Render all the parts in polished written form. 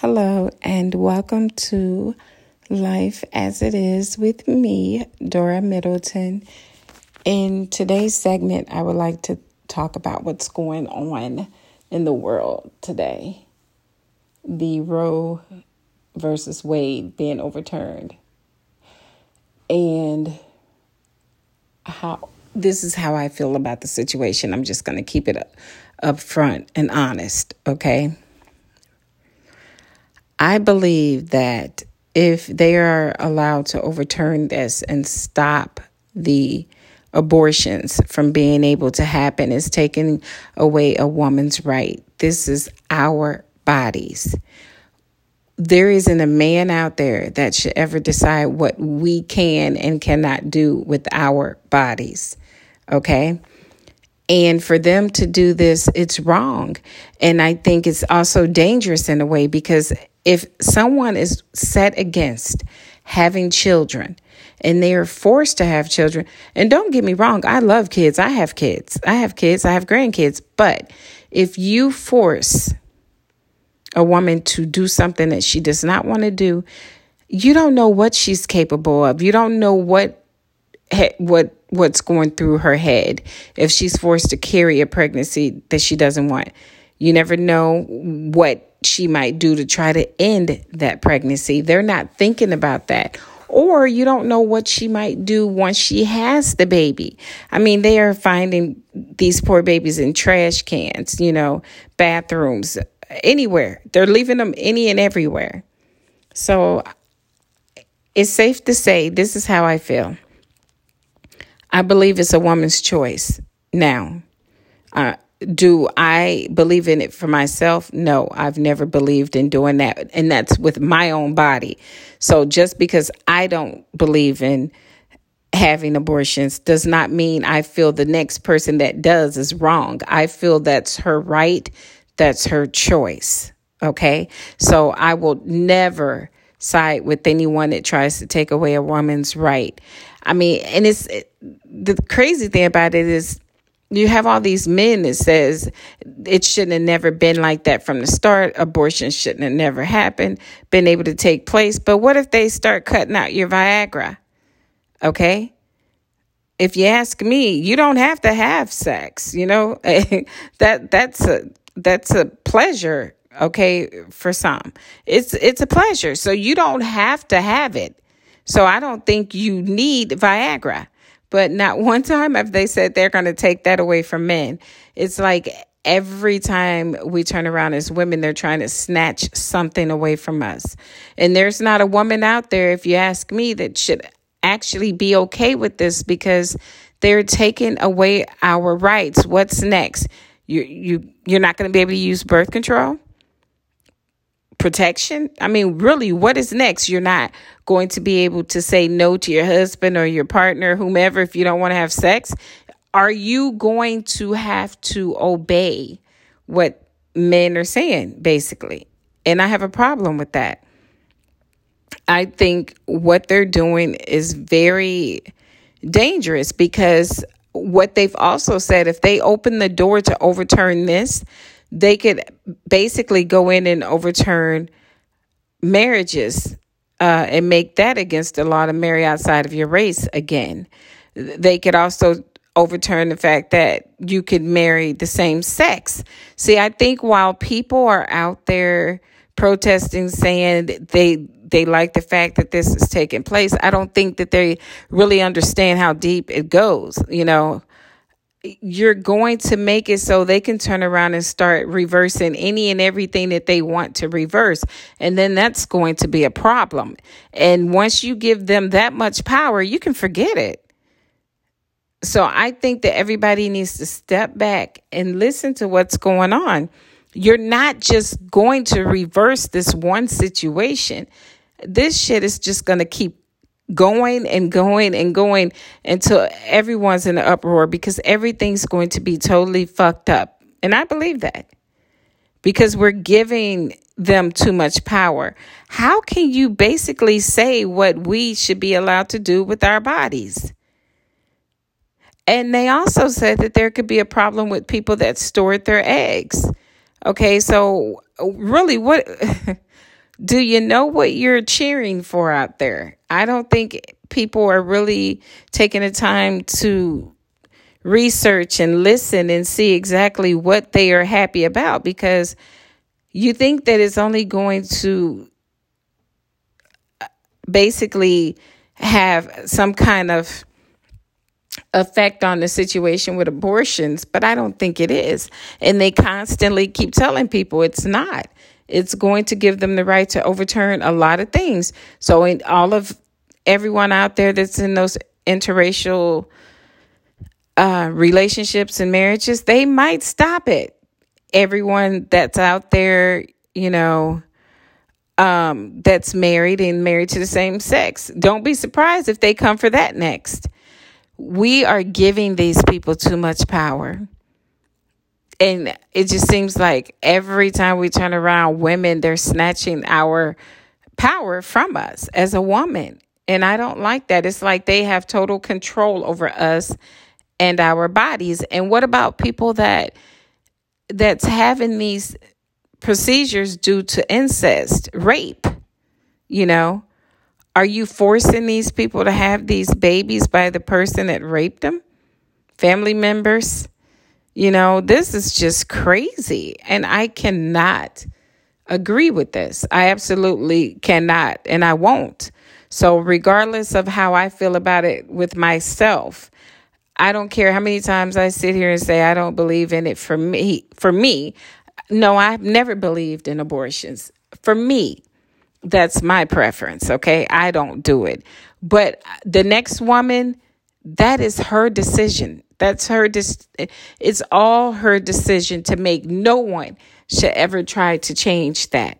Hello, and welcome to Life as It Is with me, Dora Middleton. In today's segment, I would like to talk about what's going on in the world today. The Roe versus Wade being overturned. And this is how I feel about the situation. I'm just going to keep it up front and honest, okay? I believe that if they are allowed to overturn this and stop the abortions from being able to happen, it's taking away a woman's right. This is our bodies. There isn't a man out there that should ever decide what we can and cannot do with our bodies. Okay? And for them to do this, it's wrong. And I think it's also dangerous in a way, because if someone is set against having children and they are forced to have children, and don't get me wrong, I love kids. I have kids. I have grandkids. But if you force a woman to do something that she does not want to do, you don't know what she's capable of. You don't know what's going through her head if she's forced to carry a pregnancy that she doesn't want. You never know what she might do to try to end that pregnancy. They're not thinking about that. Or you don't know what she might do once she has the baby. I mean, they are finding these poor babies in trash cans, bathrooms, anywhere. They're leaving them any and everywhere. So it's safe to say this is how I feel. I believe it's a woman's choice. Now, do I believe in it for myself? No, I've never believed in doing that. And that's with my own body. So just because I don't believe in having abortions does not mean I feel the next person that does is wrong. I feel that's her right. That's her choice. Okay. So I will never side with anyone that tries to take away a woman's right. I mean, and the crazy thing about it is you have all these men that says it shouldn't have never been like that from the start. Abortion shouldn't have never happened, been able to take place. But what if they start cutting out your Viagra? Okay. If you ask me, you don't have to have sex, that's a pleasure. Okay. For some, it's a pleasure. So you don't have to have it. So I don't think you need Viagra. But not one time have they said they're going to take that away from men. It's like every time we turn around as women, they're trying to snatch something away from us. And there's not a woman out there, if you ask me, that should actually be okay with this, because they're taking away our rights. What's next? You're not going to be able to use birth control? Protection? I mean, really, what is next? You're not going to be able to say no to your husband or your partner, whomever, if you don't want to have sex. Are you going to have to obey what men are saying, basically? And I have a problem with that. I think what they're doing is very dangerous, because what they've also said, if they open the door to overturn this, they could basically go in and overturn marriages and make that against the law to marry outside of your race again. They could also overturn the fact that you could marry the same sex. See, I think while people are out there protesting, saying that they like the fact that this is taking place, I don't think that they really understand how deep it goes. You're going to make it so they can turn around and start reversing any and everything that they want to reverse. And then that's going to be a problem. And once you give them that much power, you can forget it. So I think that everybody needs to step back and listen to what's going on. You're not just going to reverse this one situation. This shit is just going to keep going and going and going until everyone's in an uproar, because everything's going to be totally fucked up. And I believe that, because we're giving them too much power. How can you basically say what we should be allowed to do with our bodies? And they also said that there could be a problem with people that stored their eggs. Okay, so really, Do you know what you're cheering for out there? I don't think people are really taking the time to research and listen and see exactly what they are happy about, because you think that it's only going to basically have some kind of effect on the situation with abortions, but I don't think it is. And they constantly keep telling people it's not. It's going to give them the right to overturn a lot of things. So in all of everyone out there that's in those interracial relationships and marriages, they might stop it. Everyone that's out there, that's married to the same sex, don't be surprised if they come for that next. We are giving these people too much power. And it just seems like every time we turn around, women, they're snatching our power from us as a woman. And I don't like that. It's like they have total control over us and our bodies. And what about people that's having these procedures due to incest, rape? Are you forcing these people to have these babies by the person that raped them? Family members? This is just crazy. And I cannot agree with this. I absolutely cannot, and I won't. So regardless of how I feel about it with myself, I don't care how many times I sit here and say I don't believe in it for me. No, I've never believed in abortions. For me, that's my preference, okay? I don't do it. But the next woman, that is her decision. That's her. It's all her decision to make. No one should ever try to change that.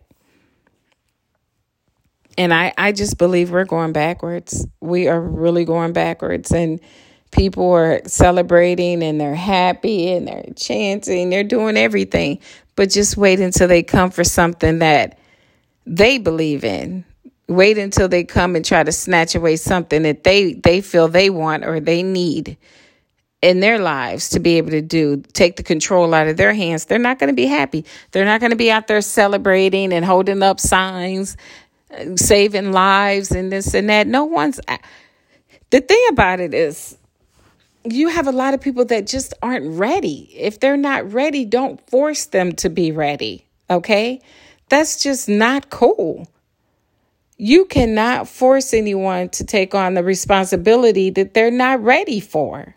And I just believe we're going backwards. We are really going backwards. And people are celebrating and they're happy and they're chanting. They're doing everything. But just wait until they come for something that they believe in. Wait until they come and try to snatch away something that they feel they want or they need in their lives to be able to do, take the control out of their hands. They're not going to be happy. They're not going to be out there celebrating and holding up signs, saving lives and this and that. The thing about it is, you have a lot of people that just aren't ready. If they're not ready, don't force them to be ready. Okay? That's just not cool. You cannot force anyone to take on the responsibility that they're not ready for.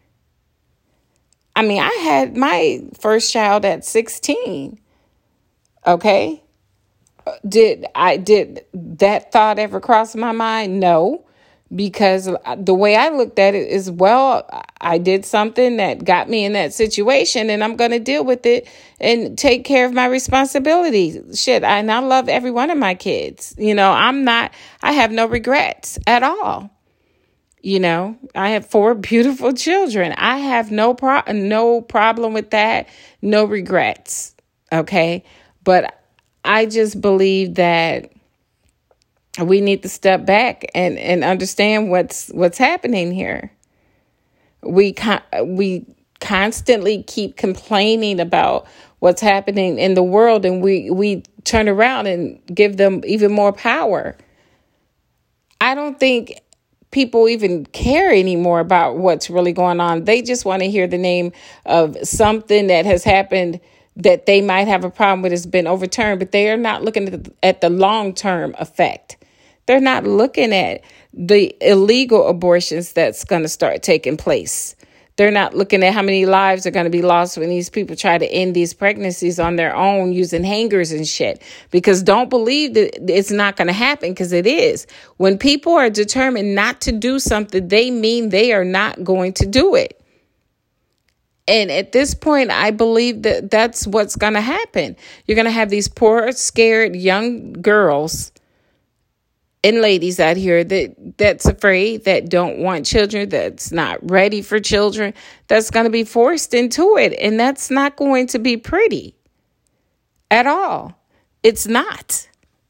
I mean, I had my first child at 16. Okay? Did that thought ever cross my mind? No. Because the way I looked at it is, well, I did something that got me in that situation and I'm going to deal with it and take care of my responsibility. And I love every one of my kids. I have no regrets at all. I have 4 beautiful children. I have no problem with that. No regrets. Okay. But I just believe that we need to step back and understand what's happening here. We constantly keep complaining about what's happening in the world, and we turn around and give them even more power. I don't think people even care anymore about what's really going on. They just want to hear the name of something that has happened that they might have a problem with has been overturned, but they are not looking at the long-term effect. They're not looking at the illegal abortions that's going to start taking place. They're not looking at how many lives are going to be lost when these people try to end these pregnancies on their own using hangers and shit. Because don't believe that it's not going to happen, because it is. When people are determined not to do something, they mean they are not going to do it. And at this point, I believe that that's what's going to happen. You're going to have these poor, scared young girls and ladies out here that's afraid, that don't want children, that's not ready for children, that's going to be forced into it. And that's not going to be pretty at all. It's not.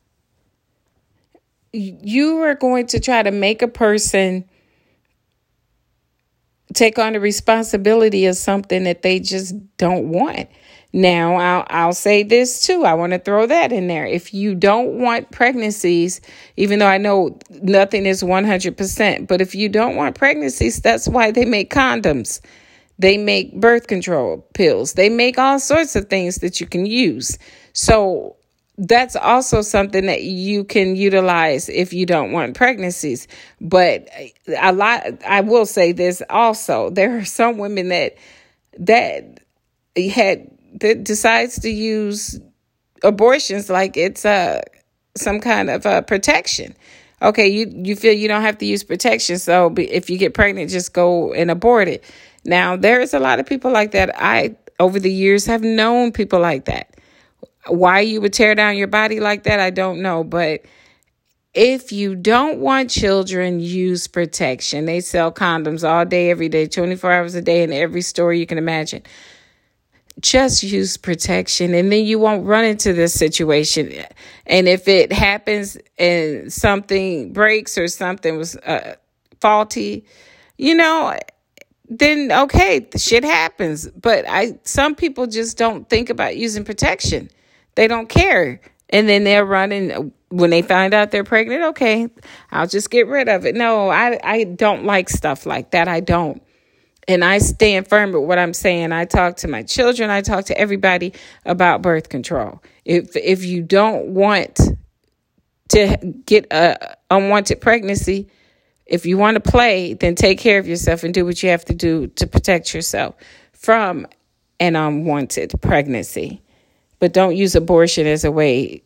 You are going to try to make a person take on the responsibility of something that they just don't want. Now, I'll say this too. I want to throw that in there. If you don't want pregnancies, even though I know nothing is 100%, but if you don't want pregnancies, that's why they make condoms. They make birth control pills. They make all sorts of things that you can use. So that's also something that you can utilize if you don't want pregnancies. But I will say this also. There are some women that decides to use abortions like it's some kind of protection. Okay, you feel you don't have to use protection, so if you get pregnant, just go and abort it. Now, there's a lot of people like that. I, over the years, have known people like that. Why you would tear down your body like that, I don't know. But if you don't want children, use protection. They sell condoms all day, every day, 24 hours a day in every store you can imagine. Just use protection, and then you won't run into this situation. And if it happens and something breaks or something was faulty, then okay, shit happens. But some people just don't think about using protection. They don't care. And then they're running when they find out they're pregnant. Okay, I'll just get rid of it. No, I don't like stuff like that. I don't. And I stand firm with what I'm saying. I talk to my children. I talk to everybody about birth control. If you don't want to get a unwanted pregnancy, if you want to play, then take care of yourself and do what you have to do to protect yourself from an unwanted pregnancy. But don't use abortion as a way,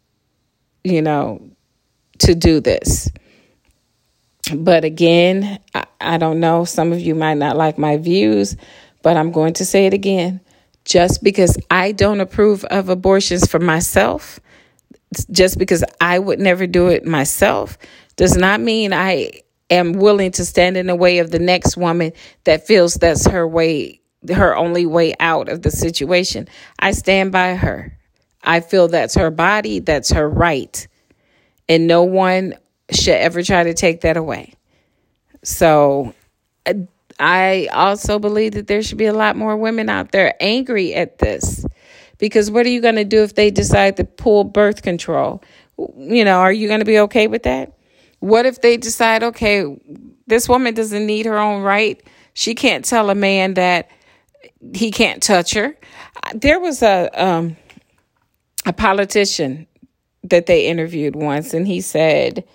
to do this. But again, I don't know. Some of you might not like my views, but I'm going to say it again. Just because I don't approve of abortions for myself, just because I would never do it myself, does not mean I am willing to stand in the way of the next woman that feels that's her only way out of the situation. I stand by her. I feel that's her body, that's her right. And no one should ever try to take that away. So I also believe that there should be a lot more women out there angry at this. Because what are you going to do if they decide to pull birth control? Are you going to be okay with that? What if they decide, okay, this woman doesn't need her own right. She can't tell a man that he can't touch her. There was a politician that they interviewed once, and he said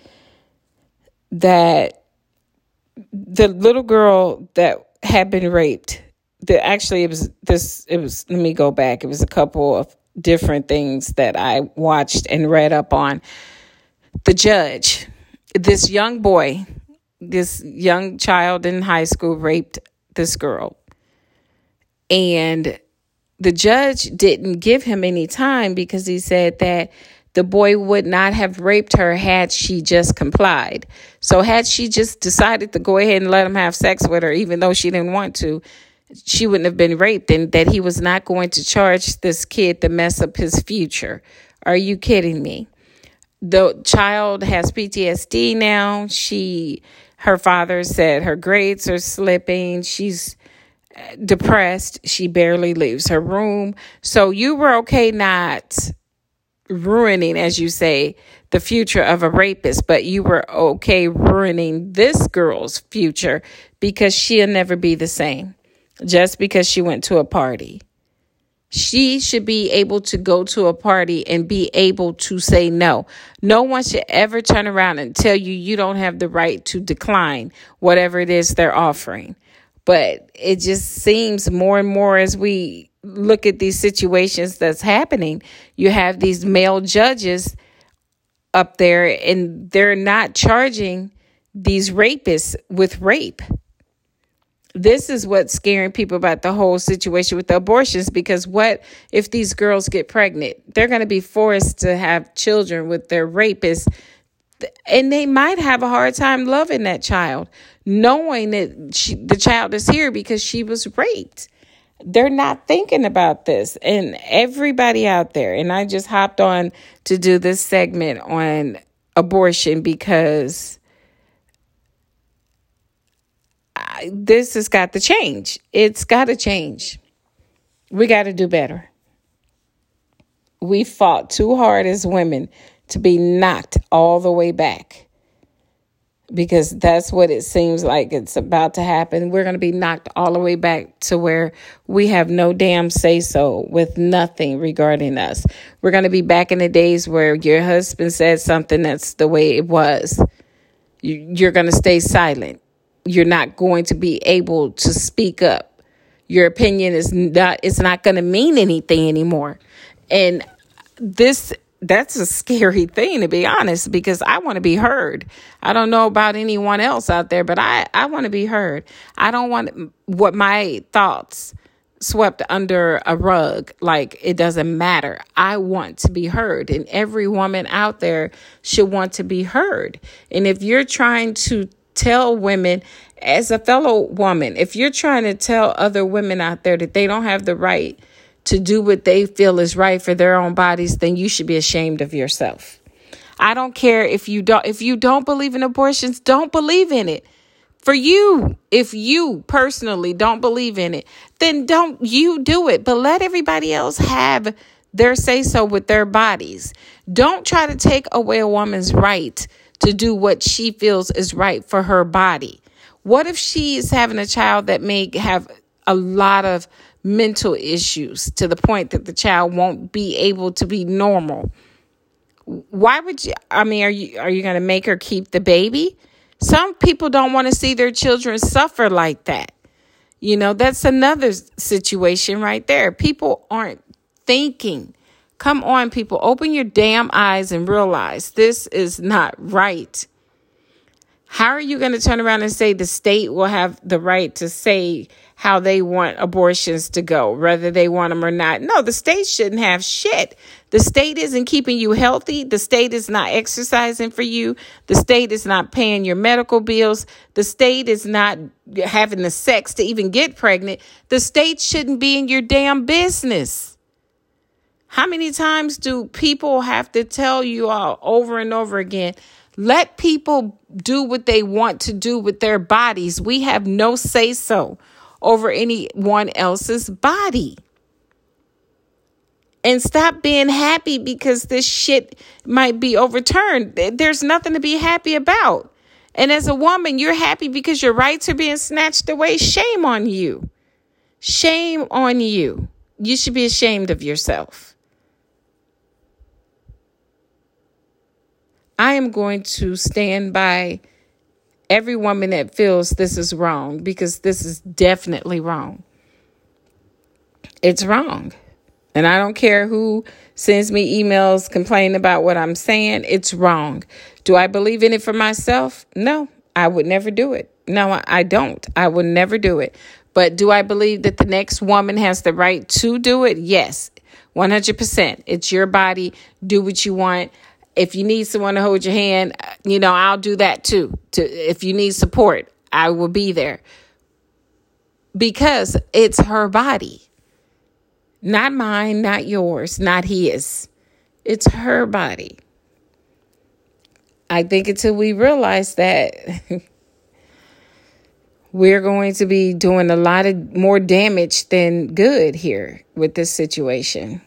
that the little girl that had been raped, let me go back. It was a couple of different things that I watched and read up on. The judge, this young boy, this young child in high school raped this girl. And the judge didn't give him any time because he said that the boy would not have raped her had she just complied. So had she just decided to go ahead and let him have sex with her, even though she didn't want to, she wouldn't have been raped, and that he was not going to charge this kid to mess up his future. Are you kidding me? The child has PTSD now. Her father said her grades are slipping. She's depressed. She barely leaves her room. So you were okay not ruining, as you say, the future of a rapist, but you were okay ruining this girl's future because she'll never be the same just because she went to a party. She should be able to go to a party and be able to say no. No one should ever turn around and tell you don't have the right to decline whatever it is they're offering. But it just seems more and more as we look at these situations that's happening, you have these male judges up there and they're not charging these rapists with rape. This is what's scaring people about the whole situation with the abortions, because what if these girls get pregnant? They're going to be forced to have children with their rapists, and they might have a hard time loving that child, knowing that the child is here because she was raped. They're not thinking about this. And everybody out there, and I just hopped on to do this segment on abortion because this has got to change. It's got to change. We got to do better. We fought too hard as women to be knocked all the way back, because that's what it seems like it's about to happen. We're going to be knocked all the way back to where we have no damn say-so with nothing regarding us. We're going to be back in the days where your husband said something that's the way it was. You're going to stay silent. You're not going to be able to speak up. Your opinion is not, it's not going to mean anything anymore. And that's a scary thing, to be honest, because I want to be heard. I don't know about anyone else out there, but I want to be heard. I don't want what my thoughts swept under a rug, like it doesn't matter. I want to be heard, and every woman out there should want to be heard. And if you're trying to tell women, as a fellow woman, if you're trying to tell other women out there that they don't have the right to do what they feel is right for their own bodies, then you should be ashamed of yourself. I don't care if you don't believe in abortions, don't believe in it. For you, if you personally don't believe in it, then don't you do it. But let everybody else have their say-so with their bodies. Don't try to take away a woman's right to do what she feels is right for her body. What if she is having a child that may have a lot of mental issues to the point that the child won't be able to be normal? Why would you? I mean, are you going to make her keep the baby? Some people don't want to see their children suffer like that. You know, that's another situation right there. People aren't thinking. Come on, people, open your damn eyes and realize this is not right. How are you going to turn around and say the state will have the right to say how they want abortions to go, whether they want them or not? No, the state shouldn't have shit. The state isn't keeping you healthy. The state is not exercising for you. The state is not paying your medical bills. The state is not having the sex to even get pregnant. The state shouldn't be in your damn business. How many times do people have to tell you all over and over again? Let people do what they want to do with their bodies. We have no say-so over anyone else's body. And stop being happy because this shit might be overturned. There's nothing to be happy about. And as a woman, you're happy because your rights are being snatched away. Shame on you. Shame on you. You should be ashamed of yourself. I am going to stand by every woman that feels this is wrong, because this is definitely wrong. It's wrong. And I don't care who sends me emails complaining about what I'm saying. It's wrong. Do I believe in it for myself? No, I would never do it. No, I don't. I would never do it. But do I believe that the next woman has the right to do it? Yes, 100%. It's your body. Do what you want. If you need someone to hold your hand, I'll do that too. If you need support, I will be there. Because it's her body. Not mine, not yours, not his. It's her body. I think until we realize that, we're going to be doing a lot of more damage than good here with this situation.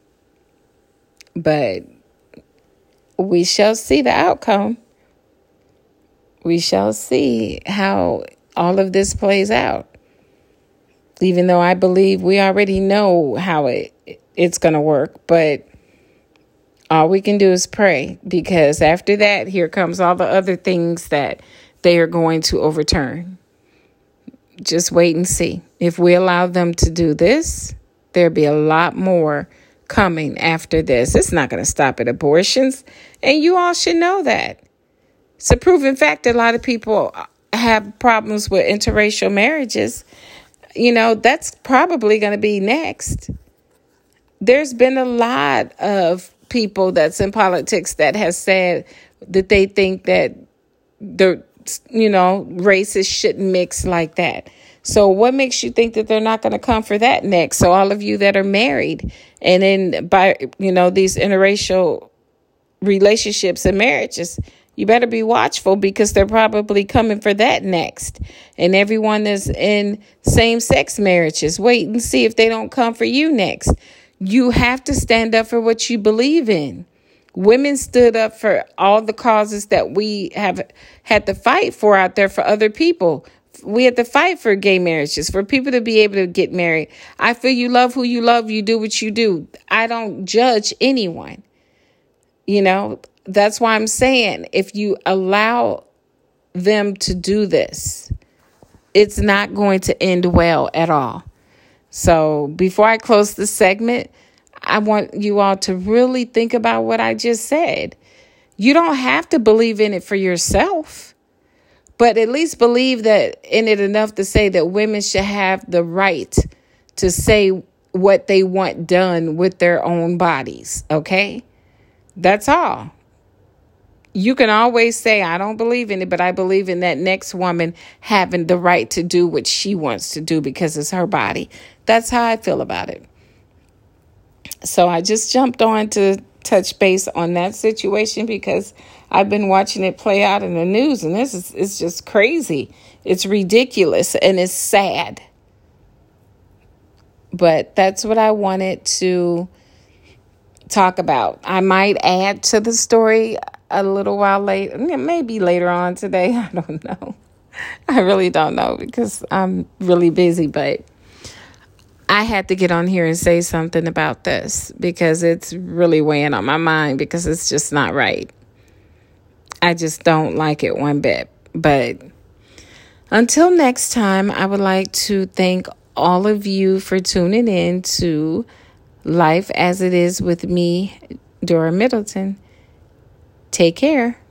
But we shall see the outcome. We shall see how all of this plays out. Even though I believe we already know how it's going to work. But all we can do is pray. Because after that, here comes all the other things that they are going to overturn. Just wait and see. If we allow them to do this, there'll be a lot more coming after this. It's not going to stop at abortions. And you all should know that. It's a proven fact that a lot of people have problems with interracial marriages. That's probably going to be next. There's been a lot of people that's in politics that has said that they think that races shouldn't mix like that. So what makes you think that they're not going to come for that next? So all of you that are married and in by these interracial relationships and marriages, you better be watchful, because they're probably coming for that next. And everyone that's in same-sex marriages, wait and see if they don't come for you next. You have to stand up for what you believe in. Women stood up for all the causes that we have had to fight for out there for other people. We had to fight for gay marriages, for people to be able to get married. I feel you love who you love. You do what you do. I don't judge anyone. You know, that's why I'm saying if you allow them to do this, it's not going to end well at all. So before I close this segment, I want you all to really think about what I just said. You don't have to believe in it for yourself, but at least believe that in it enough to say that women should have the right to say what they want done with their own bodies. Okay? That's all. You can always say, I don't believe in it, but I believe in that next woman having the right to do what she wants to do because it's her body. That's how I feel about it. So I just jumped on to touch base on that situation because I've been watching it play out in the news, and it's just crazy. It's ridiculous and it's sad. But that's what I wanted to talk about. I might add to the story a little while later, maybe later on today. I don't know. I really don't know because I'm really busy, but I had to get on here and say something about this because it's really weighing on my mind because it's just not right. I just don't like it one bit. But until next time, I would like to thank all of you for tuning in to Life as It Is with me, Dora Middleton. Take care.